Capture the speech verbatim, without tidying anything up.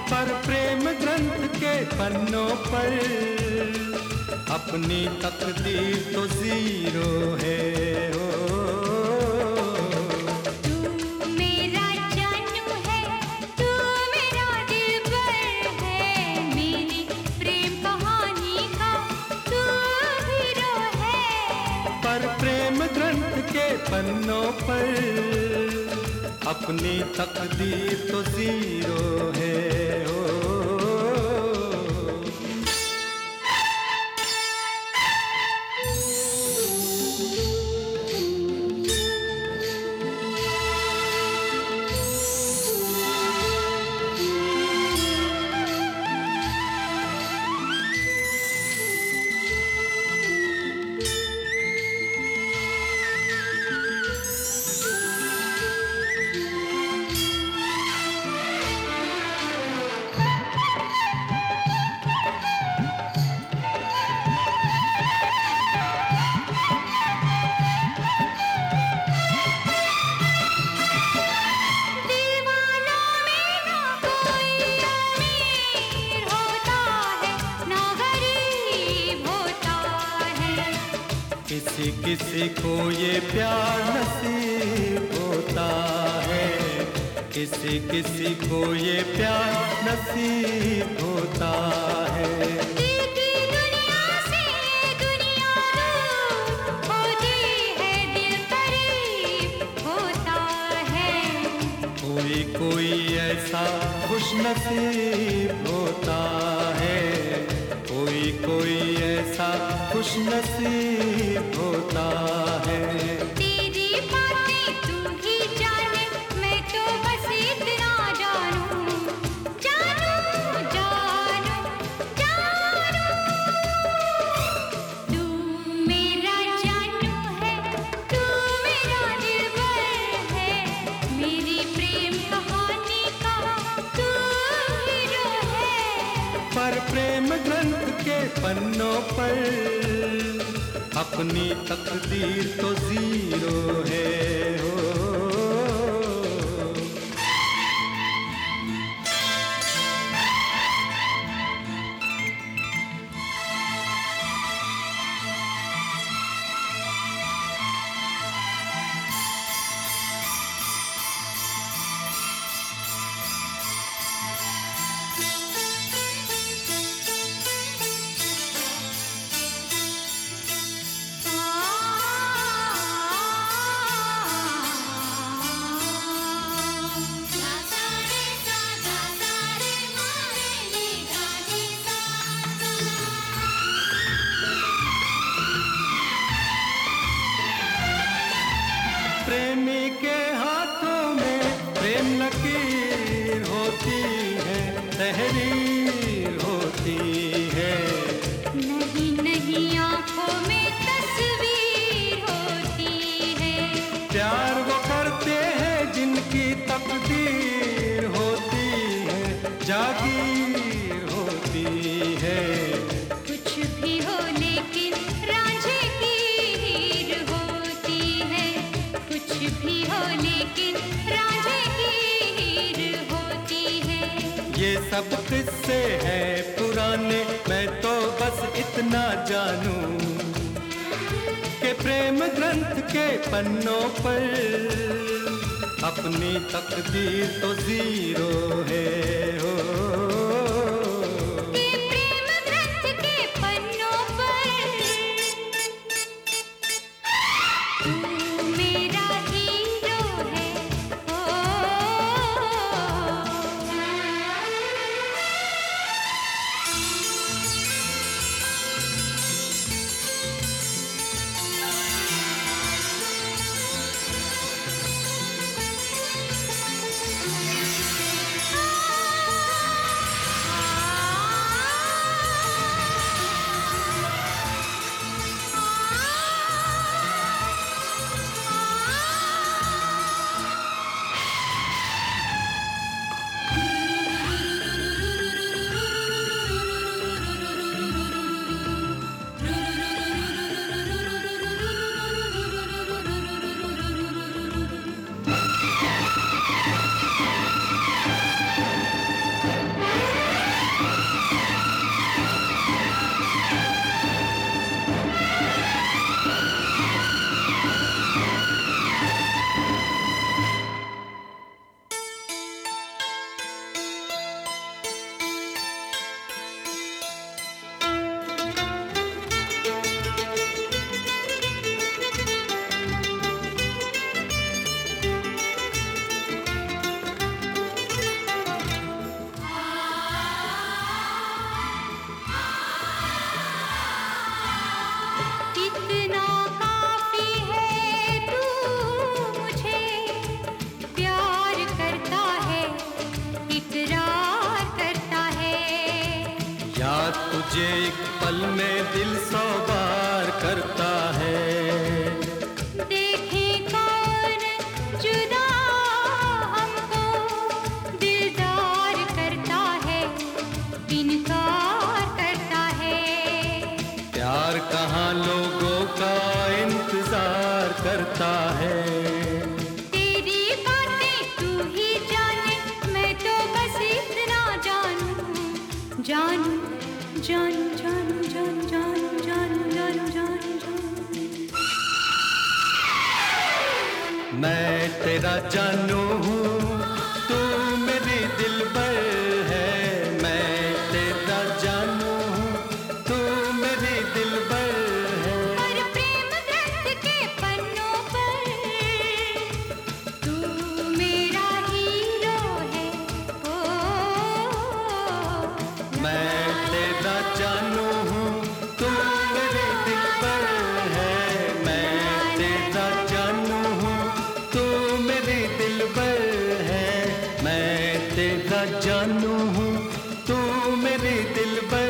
पर प्रेम ग्रंथ के पन्नों पर अपनी तकदीर तो जीरो है। ओ, तू मेरा जानू है, तू मेरा दिलबर है, मेरी प्रेम कहानी का तू हीरो है। पर प्रेम ग्रंथ के पन्नों पर अपनी तकदीर तो जीरो है। ओ, किसी किसी को ये प्यार नसीब होता है, किसी किसी को ये प्यार नसीब होता है। दीदी दुनिया से दुनिया दूर होती है, दिल करीब होता है। कोई कोई ऐसा खुश नसीब होता है, कोई कोई ऐसा खुश नसीब होता है। तेरी बातें तू ही जाने, मैं तो बस इतना जानूं, जानूं, जानूं, जानूं। तू मेरा जानू है, तू मेरा दिलबर है, मेरी प्रेम कहानी का तू हीरो है। पर प्रेम ग्रंथ के पन्नों पर अपनी तकदीर तो जीरो है। हो प्रेमी के हाथों में प्रेम लकीर होती है, तहरीर होती है। नहीं नहीं आंखों में तस्वीर होती है। प्यार वो करते हैं जिनकी तकदीर होती है, जागीर होती है। कुछ भी हो लेकिन रांझे की हीर होती है, कुछ भी हो लेकिन रांझे की हीर होती है। ये सब किस्से हैं पुराने, मैं तो बस इतना जानूं कि प्रेम ग्रंथ के पन्नों पर अपनी तकदीर तो जीरो है। हो तुझे एक पल में दिल सौ बार करता है। देखे कौन जुदा हमको दिलदार करता है, इनकार करता है। प्यार कहाँ लोगों का इंतजार करता है। तेरी बातें तू ही जाने, मैं तो बस इतना जानूं, जानूं, जानूं, जानूं, जानूं, जानूं, जानूं, जानूं, जानूं, जानूं। मैं तेरा जानू हूँ, तू मेरी दिलबर है। मैं तेरा जानू हूँ, तू मेरी दिलबर है। पर प्रेम ग्रंथ के पन्नों पर तू मेरा हीरो है। ओ, मैं तेरा जानू हूँ, तू मेरी दिलबर है। मैं तेरा जानू हूँ, तू मेरी दिलबर है। मैं तेरा जानू हूँ, तू मेरी दिलबर